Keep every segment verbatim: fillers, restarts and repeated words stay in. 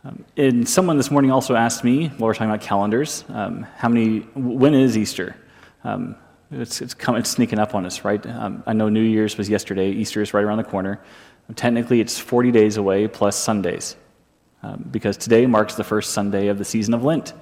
Um, and someone this morning also asked me, while we're talking about calendars, um, how many, when is Easter? Um, it's it's, come, it's sneaking up on us, right? Um, I know New Year's was yesterday, Easter is right around the corner. Technically, it's forty days away plus Sundays, um, because today marks the first Sunday of the season of Lent.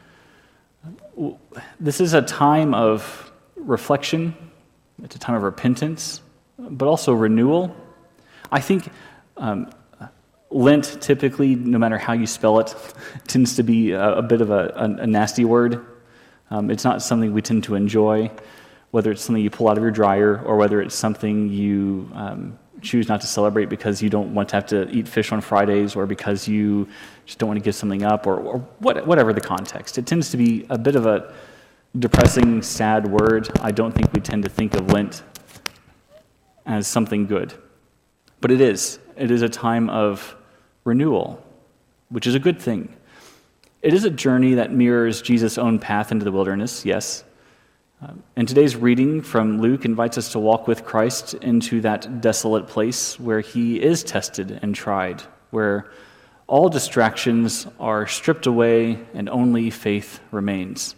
This is a time of reflection, it's a time of repentance, but also renewal. I think um, Lent typically, no matter how you spell it, tends to be a, a bit of a, a, a nasty word. Um, it's not something we tend to enjoy, whether it's something you pull out of your dryer or whether it's something you um, choose not to celebrate because you don't want to have to eat fish on Fridays or because you just don't want to give something up or, or what, whatever the context. It tends to be a bit of a depressing, sad word. I don't think we tend to think of Lent as something good. But it is. It is a time of renewal, which is a good thing. It is a journey that mirrors Jesus' own path into the wilderness, yes. Um, and today's reading from Luke invites us to walk with Christ into that desolate place where he is tested and tried, where all distractions are stripped away and only faith remains.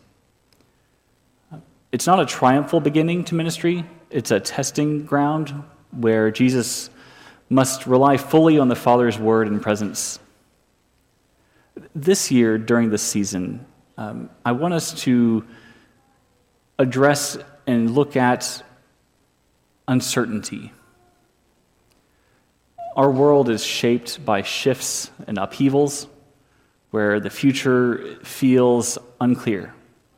It's not a triumphal beginning to ministry. It's a testing ground where Jesus must rely fully on the Father's word and presence. This year, during this season, um, I want us to address and look at uncertainty. Our world is shaped by shifts and upheavals where the future feels unclear.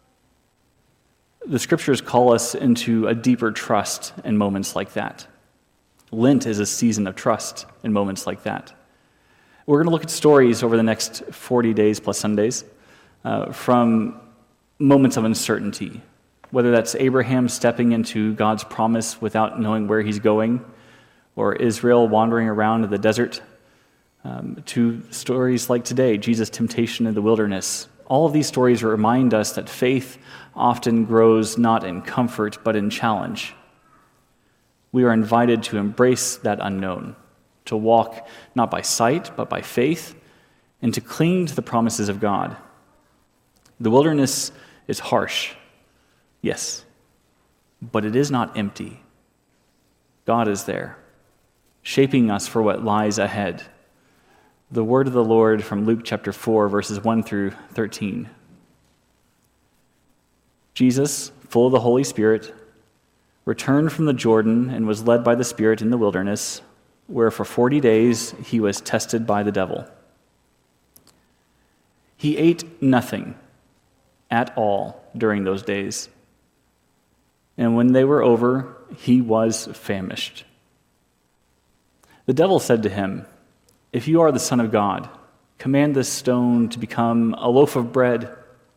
The scriptures call us into a deeper trust in moments like that. Lent is a season of trust in moments like that. We're going to look at stories over the next forty days plus Sundays uh, from moments of uncertainty, whether that's Abraham stepping into God's promise without knowing where he's going, or Israel wandering around in the desert, um, to stories like today, Jesus' temptation in the wilderness. All of these stories remind us that faith often grows not in comfort but in challenge. We are invited to embrace that unknown, to walk not by sight, but by faith, and to cling to the promises of God. The wilderness is harsh, yes, but it is not empty. God is there, shaping us for what lies ahead. The word of the Lord from Luke chapter four, verses one through thirteen. Jesus, full of the Holy Spirit, returned from the Jordan and was led by the Spirit in the wilderness, where for forty days he was tested by the devil. He ate nothing at all during those days, and when they were over, he was famished. The devil said to him, "If you are the Son of God, command this stone to become a loaf of bread."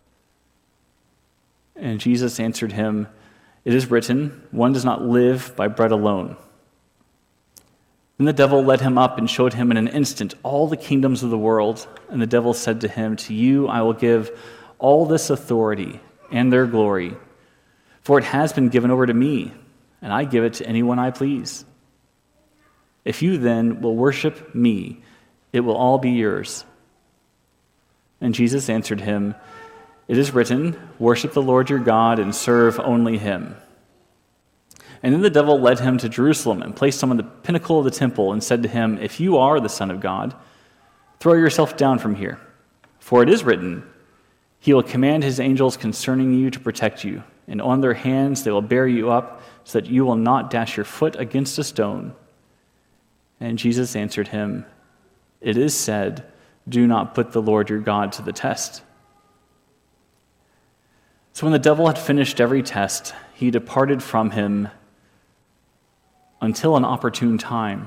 And Jesus answered him, "It is written, one does not live by bread alone." Then the devil led him up and showed him in an instant all the kingdoms of the world. And the devil said to him, "To you I will give all this authority and their glory, for it has been given over to me, and I give it to anyone I please. If you then will worship me, it will all be yours." And Jesus answered him, "It is written, worship the Lord your God and serve only him." And then the devil led him to Jerusalem and placed him on the pinnacle of the temple and said to him, "If you are the Son of God, throw yourself down from here. For it is written, he will command his angels concerning you to protect you, and on their hands they will bear you up so that you will not dash your foot against a stone." And Jesus answered him, "It is said, do not put the Lord your God to the test." So when the devil had finished every test, he departed from him until an opportune time.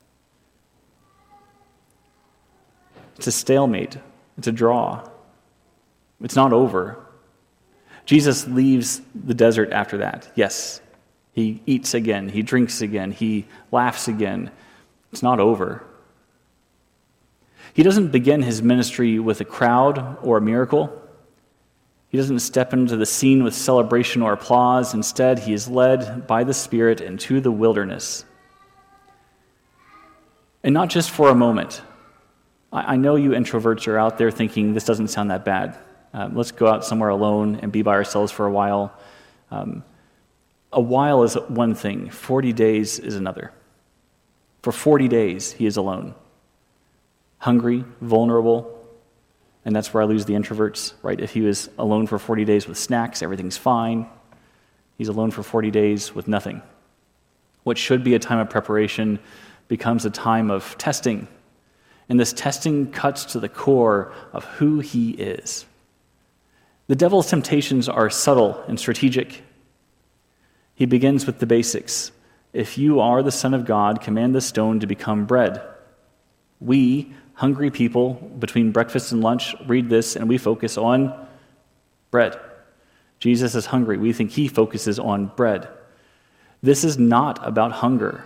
It's a stalemate. It's a draw. It's not over. Jesus leaves the desert after that. Yes, he eats again. He drinks again. He laughs again. It's not over. He doesn't begin his ministry with a crowd or a miracle. He doesn't step into the scene with celebration or applause. Instead, he is led by the Spirit into the wilderness. And not just for a moment, I, I know you introverts are out there thinking this doesn't sound that bad. Um, let's go out somewhere alone and be by ourselves for a while. Um, a while is one thing. forty days is another. For forty days, he is alone. Hungry, vulnerable, and that's where I lose the introverts, right? If he was alone for forty days with snacks, everything's fine. He's alone for forty days with nothing. What should be a time of preparation becomes a time of testing. And this testing cuts to the core of who he is. The devil's temptations are subtle and strategic. He begins with the basics. If you are the Son of God, command the stone to become bread. We, hungry people, between breakfast and lunch, read this and we focus on bread. Jesus is hungry. We think he focuses on bread. This is not about hunger.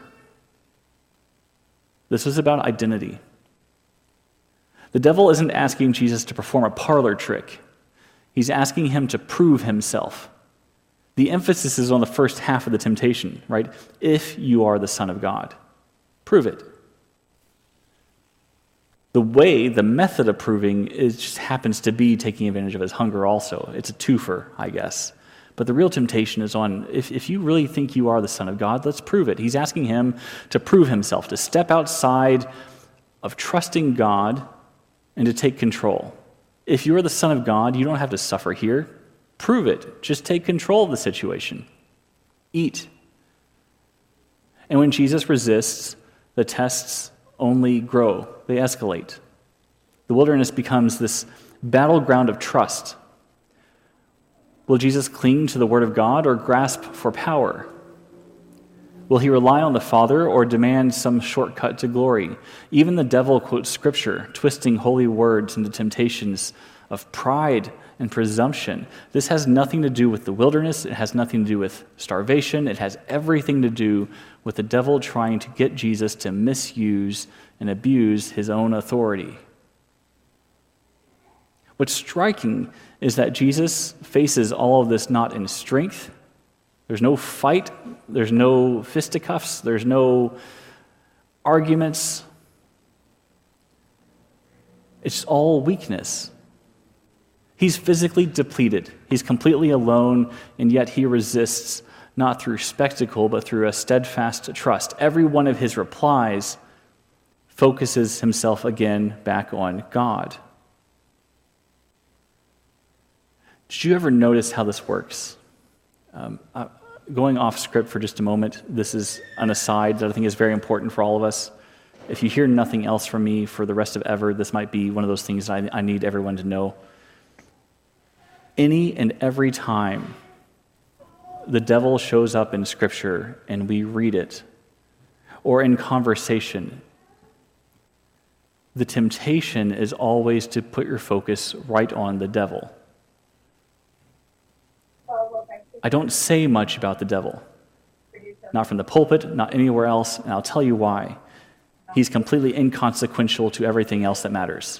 This is about identity. The devil isn't asking Jesus to perform a parlor trick. He's asking him to prove himself. The emphasis is on the first half of the temptation, right? If you are the Son of God, prove it. The way, the method of proving, is just happens to be taking advantage of his hunger also. It's a twofer, I guess. But the real temptation is on, if, if you really think you are the Son of God, let's prove it. He's asking him to prove himself, to step outside of trusting God and to take control. If you are the Son of God, you don't have to suffer here. Prove it. Just take control of the situation. Eat. And when Jesus resists, the tests only grow. They escalate. The wilderness becomes this battleground of trust. Will Jesus cling to the Word of God or grasp for power? Will he rely on the Father or demand some shortcut to glory? Even the devil quotes Scripture, twisting holy words into temptations of pride and presumption. This has nothing to do with the wilderness. It has nothing to do with starvation. It has everything to do with the devil trying to get Jesus to misuse and abuse his own authority. What's striking is that Jesus faces all of this not in strength. There's no fight. There's no fisticuffs. There's no arguments. It's all weakness. He's physically depleted. He's completely alone, and yet he resists, not through spectacle, but through a steadfast trust. Every one of his replies focuses himself again back on God. Did you ever notice how this works? Um, uh, going off script for just a moment, this is an aside that I think is very important for all of us. If you hear nothing else from me for the rest of ever, this might be one of those things I, I need everyone to know. Any and every time the devil shows up in Scripture and we read it, or in conversation, the temptation is always to put your focus right on the devil. I don't say much about the devil, not from the pulpit, not anywhere else, and I'll tell you why. He's completely inconsequential to everything else that matters.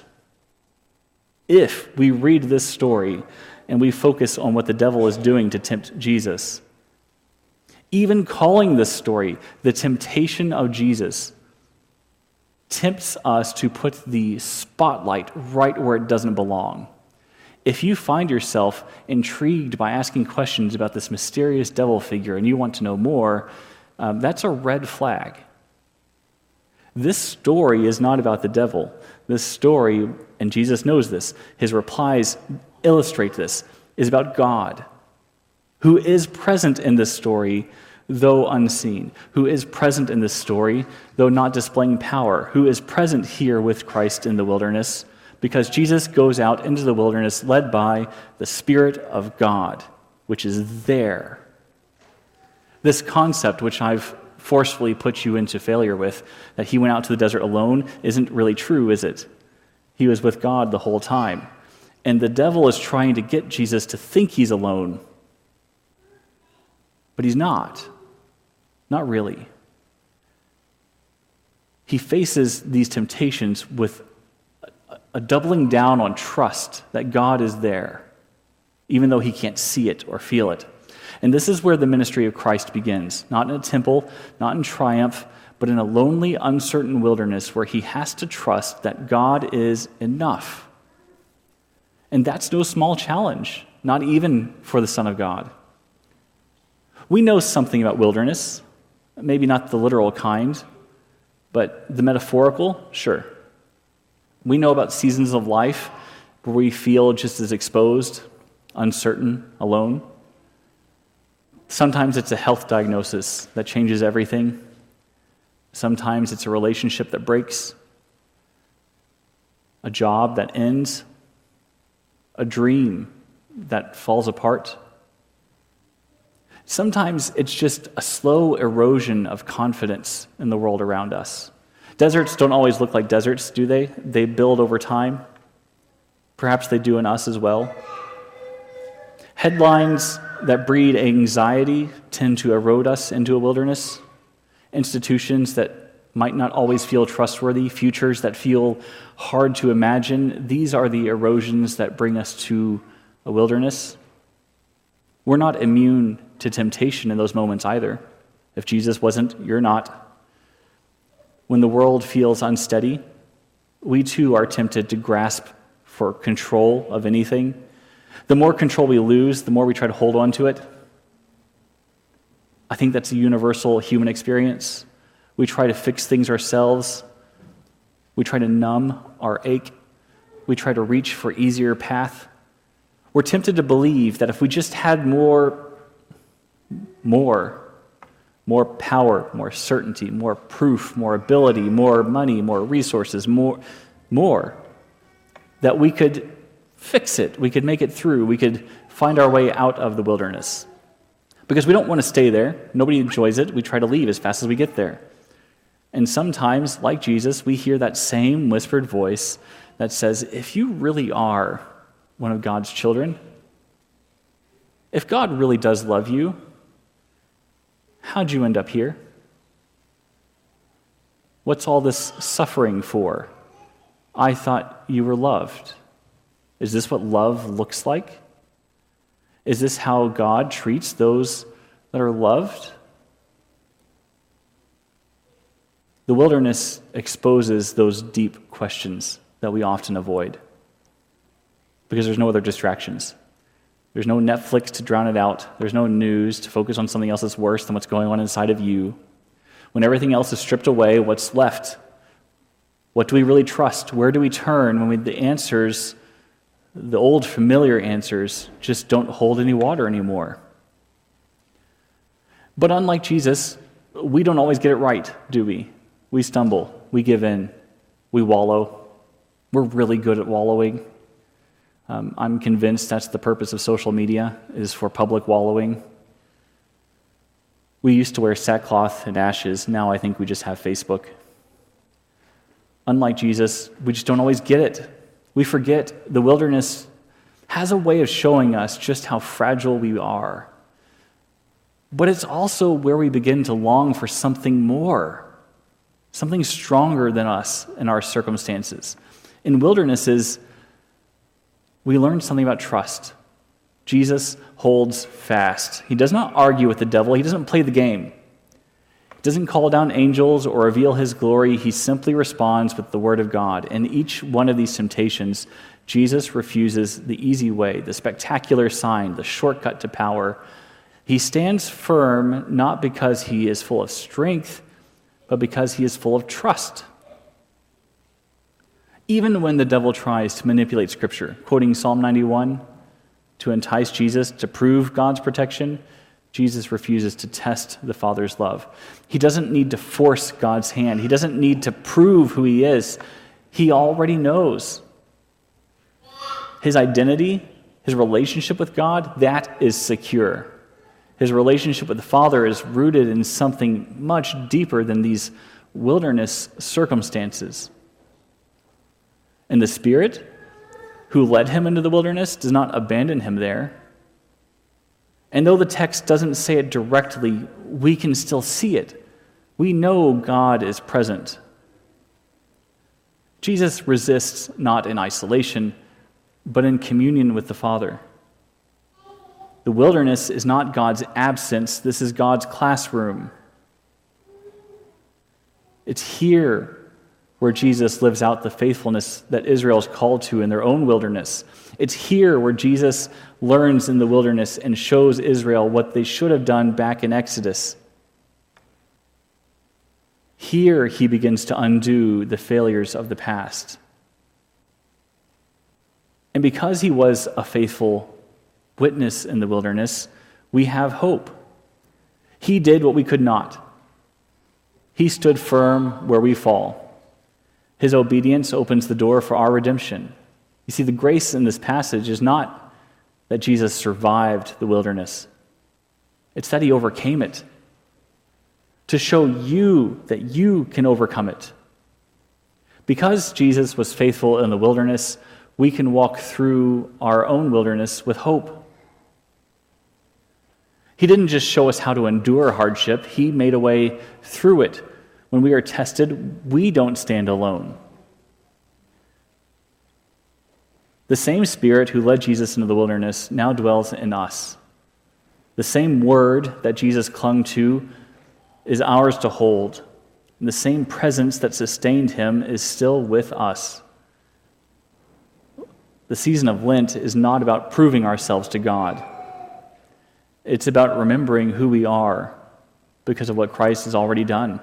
If we read this story and we focus on what the devil is doing to tempt Jesus, even calling this story the temptation of Jesus tempts us to put the spotlight right where it doesn't belong. If you find yourself intrigued by asking questions about this mysterious devil figure and you want to know more, um, that's a red flag. This story is not about the devil. This story, and Jesus knows this, his replies illustrate this, is about God, who is present in this story, though unseen, who is present in this story, though not displaying power, who is present here with Christ in the wilderness, because Jesus goes out into the wilderness led by the Spirit of God, which is there. This concept, which I've forcefully put you into failure with, that he went out to the desert alone, isn't really true, is it? He was with God the whole time. And the devil is trying to get Jesus to think he's alone. But he's not. Not really. He faces these temptations with a, a doubling down on trust that God is there, even though he can't see it or feel it. And this is where the ministry of Christ begins, not in a temple, not in triumph, but in a lonely, uncertain wilderness where he has to trust that God is enough. And that's no small challenge, not even for the Son of God. We know something about wilderness, maybe not the literal kind, but the metaphorical, sure. We know about seasons of life where we feel just as exposed, uncertain, alone. Sometimes it's a health diagnosis that changes everything. Sometimes it's a relationship that breaks, a job that ends, a dream that falls apart. Sometimes it's just a slow erosion of confidence in the world around us. Deserts don't always look like deserts, do they? They build over time. Perhaps they do in us as well. Headlines that breed anxiety tend to erode us into a wilderness. Institutions that might not always feel trustworthy, futures that feel hard to imagine, these are the erosions that bring us to a wilderness. We're not immune to temptation in those moments either. If Jesus wasn't, you're not. When the world feels unsteady, we too are tempted to grasp for control of anything. The more control we lose, the more we try to hold on to it. I think that's a universal human experience. We try to fix things ourselves. We try to numb our ache. We try to reach for easier path. We're tempted to believe that if we just had more, more, more power, more certainty, more proof, more ability, more money, more resources, more, more, that we could fix it, we could make it through, we could find our way out of the wilderness. Because we don't want to stay there. Nobody enjoys it. We try to leave as fast as we get there. And sometimes, like Jesus, we hear that same whispered voice that says, if you really are one of God's children, if God really does love you, how'd you end up here? What's all this suffering for? I thought you were loved. Is this what love looks like? Is this how God treats those that are loved? The wilderness exposes those deep questions that we often avoid because there's no other distractions. There's no Netflix to drown it out. There's no news to focus on something else that's worse than what's going on inside of you. When everything else is stripped away, what's left? What do we really trust? Where do we turn when we, the answers, the old familiar answers, just don't hold any water anymore? But unlike Jesus, we don't always get it right, do we? We stumble, we give in, we wallow. We're really good at wallowing. Um, I'm convinced that's the purpose of social media, is for public wallowing. We used to wear sackcloth and ashes. Now I think we just have Facebook. Unlike Jesus, we just don't always get it. We forget the wilderness has a way of showing us just how fragile we are. But it's also where we begin to long for something more, something stronger than us in our circumstances. In wildernesses, we learn something about trust. Jesus holds fast. He does not argue with the devil. He doesn't play the game. He doesn't call down angels or reveal his glory. He simply responds with the word of God. In each one of these temptations, Jesus refuses the easy way, the spectacular sign, the shortcut to power. He stands firm not because he is full of strength, but because he is full of trust. Even when the devil tries to manipulate Scripture, quoting Psalm ninety-one, to entice Jesus to prove God's protection, Jesus refuses to test the Father's love. He doesn't need to force God's hand. He doesn't need to prove who he is. He already knows. His identity, his relationship with God, that is secure. His relationship with the Father is rooted in something much deeper than these wilderness circumstances. And the Spirit who led him into the wilderness does not abandon him there. And though the text doesn't say it directly, we can still see it. We know God is present. Jesus resists not in isolation, but in communion with the Father. The wilderness is not God's absence, this is God's classroom. It's here where Jesus lives out the faithfulness that Israel is called to in their own wilderness. It's here where Jesus learns in the wilderness and shows Israel what they should have done back in Exodus. Here he begins to undo the failures of the past. And because he was a faithful witness in the wilderness, we have hope. He did what we could not. He stood firm where we fall. His obedience opens the door for our redemption. You see, the grace in this passage is not that Jesus survived the wilderness. It's that he overcame it, to show you that you can overcome it. Because Jesus was faithful in the wilderness, we can walk through our own wilderness with hope. He didn't just show us how to endure hardship, he made a way through it. When we are tested, we don't stand alone. The same Spirit who led Jesus into the wilderness now dwells in us. The same word that Jesus clung to is ours to hold. And the same presence that sustained him is still with us. The season of Lent is not about proving ourselves to God. It's about remembering who we are because of what Christ has already done.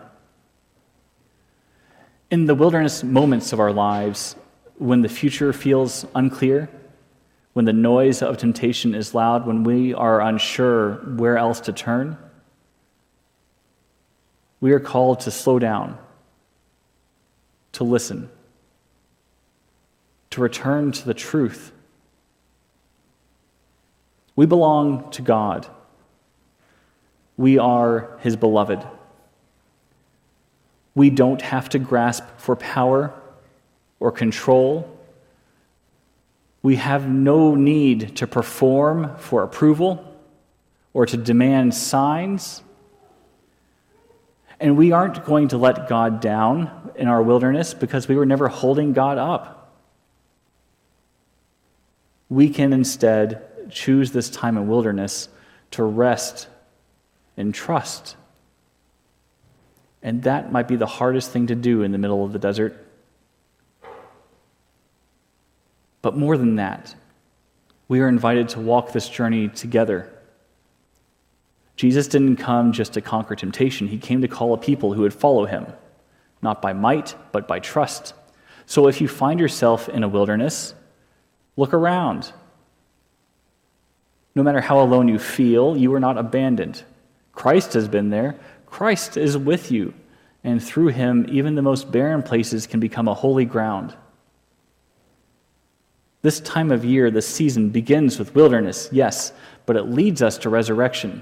In the wilderness moments of our lives, when the future feels unclear, when the noise of temptation is loud, when we are unsure where else to turn, we are called to slow down, to listen, to return to the truth. We belong to God. We are his beloved. We don't have to grasp for power or control. We have no need to perform for approval or to demand signs. And we aren't going to let God down in our wilderness because we were never holding God up. We can instead choose this time in wilderness to rest and trust. And that might be the hardest thing to do in the middle of the desert. But more than that, we are invited to walk this journey together. Jesus didn't come just to conquer temptation. He came to call a people who would follow him, not by might, but by trust. So if you find yourself in a wilderness, look around. No matter how alone you feel, you are not abandoned. Christ has been there. Christ is with you, and through him, even the most barren places can become a holy ground. This time of year, this season, begins with wilderness, yes, but it leads us to resurrection.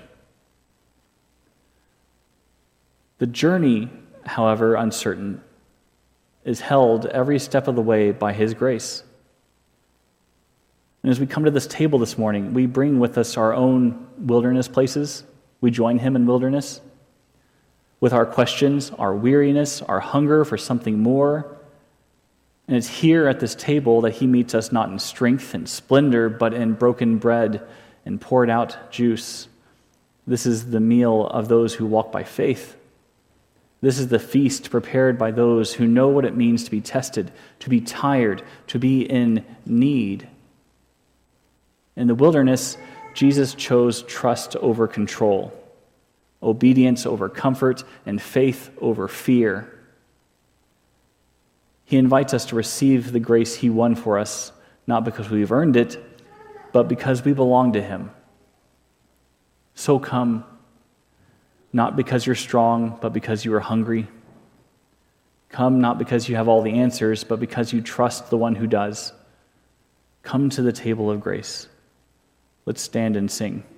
The journey, however uncertain, is held every step of the way by his grace. And as we come to this table this morning, we bring with us our own wilderness places. We join him in wilderness with our questions, our weariness, our hunger for something more. And it's here at this table that he meets us not in strength and splendor, but in broken bread and poured out juice. This is the meal of those who walk by faith. This is the feast prepared by those who know what it means to be tested, to be tired, to be in need. In the wilderness, Jesus chose trust over control, obedience over comfort, and faith over fear. He invites us to receive the grace he won for us, not because we've earned it, but because we belong to him. So come, not because you're strong, but because you are hungry. Come not because you have all the answers, but because you trust the one who does. Come to the table of grace. Let's stand and sing.